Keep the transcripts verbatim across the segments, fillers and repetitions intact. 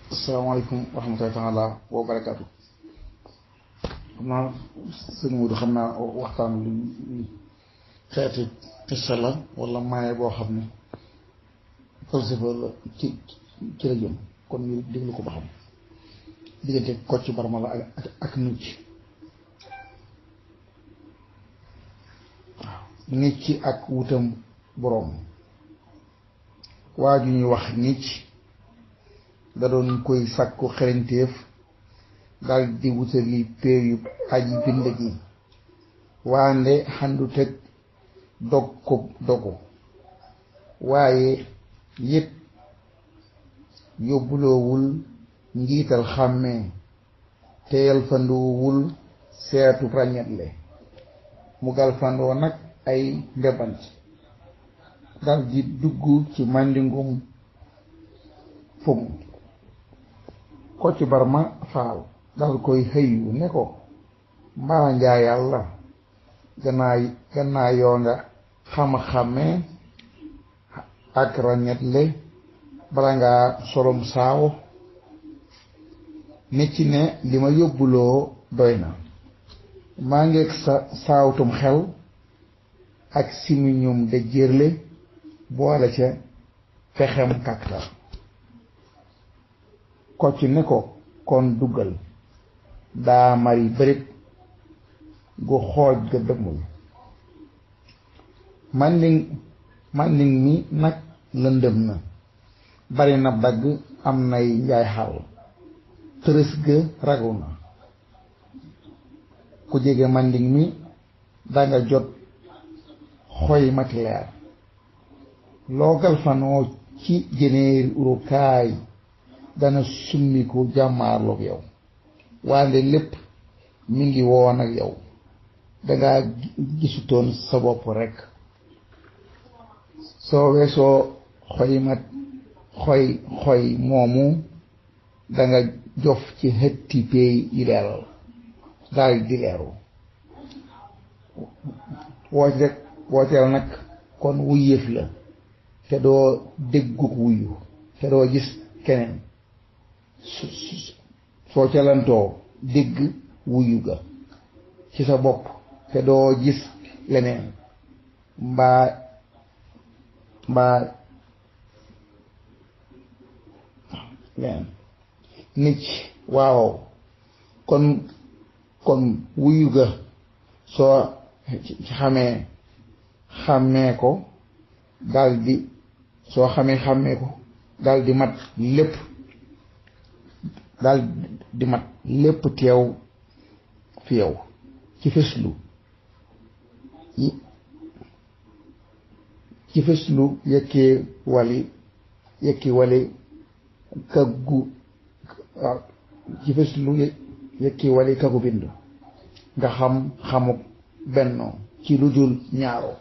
asalaamaaleykum wa rahmatullaahi taala wa barakaatu. xam naa sëñ Modou xam naa waxtaan lu xeeti xissa la wala maaye boo xam ne falsafa la ci ci la jëm kon ñu déglu ko ba xam diggante Kocc Barma la ak ak Nucc. waaw Nucc ak wutam boroom waa ju ñuy wax Nucc da doon koy sàkku xereñteef dal di wutali péew yu aji bind gi waande xandu teg dog ko dogu waaye yit yóbbuloowul njiital xàmmee teyal fandoowul seetu ràññetle mu gal fandoo nag ay ndebant dal di dugg ci màndingum fomm Kocc Barma faal dal koy xëyu ne ko mbaa njaa yàlla gannaa gannaa yoo nga xam-xamee ak ràññetle bala ngaa solom saawo Nucc ne li ma yóbbuloo doy na maa ngeeg sa saawtum xel ak simiñum de jërle boole ca fexem kàktar Kocc ne ko kon duggal daa mari bërit gu xooj ga dëmmul manding manding mi nag lëndëm na bari na dagg am nay njaay xàll tërës ga ragu na ku jege manding mi danga jot xoy mati leer loogal fanoo ci jeneeri urukaay dana summi ko jàmmaarloog yow wande lépp mi ngi woon ak yow danga gisutoon sa bopp rekk soo weesoo xoy mat xoy xoy moomu danga jof ci xëtti peey yi leeral daal di leeru woote wooteel nag kon wuyéef la te doo dégguk wuyu te doo gis keneen soo calantoo dégg wuyu ga ci sa bopp te doo gis leneen mbaa mbaa leneen Nucc waaw kon kon wuyu ga soo xamee xàmmee ko daldi soo xamee xàmmee ko daldi mat lépp daal di mat lépp teew fi yow ci fëslu ci fëslu yëkkee wali yëkki wali kaggu ci fëslu yëkki wali kaggu bind nga xam xamuk bennoo ci lu dul ñaaroo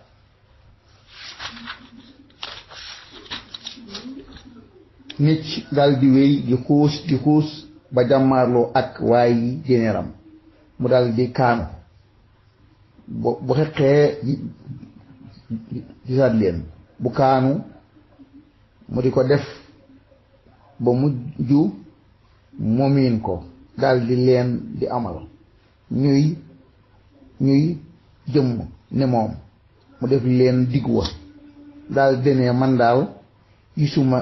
Nucc daal di wéy di xuus di xuus ba jàmmaarloo ak waay yi jénéram mu daal di kaanu bu bu xeqee gisaat leen bu kaanu mu di ko def ba mujj momiin ko daal di leen di amal ñuy ñuy jëmm ne moom mu def leen digg wa daal denee man daal gisuma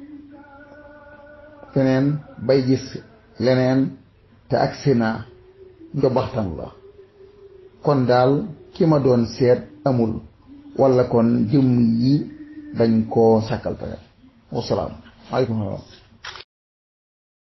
feneen bay gis leneen te agsi naa njobaxtan la kon daal ki ma doon seet amul walla kon jëmm yi dañ koo sàkkal pexe wasalaam aleykum salaam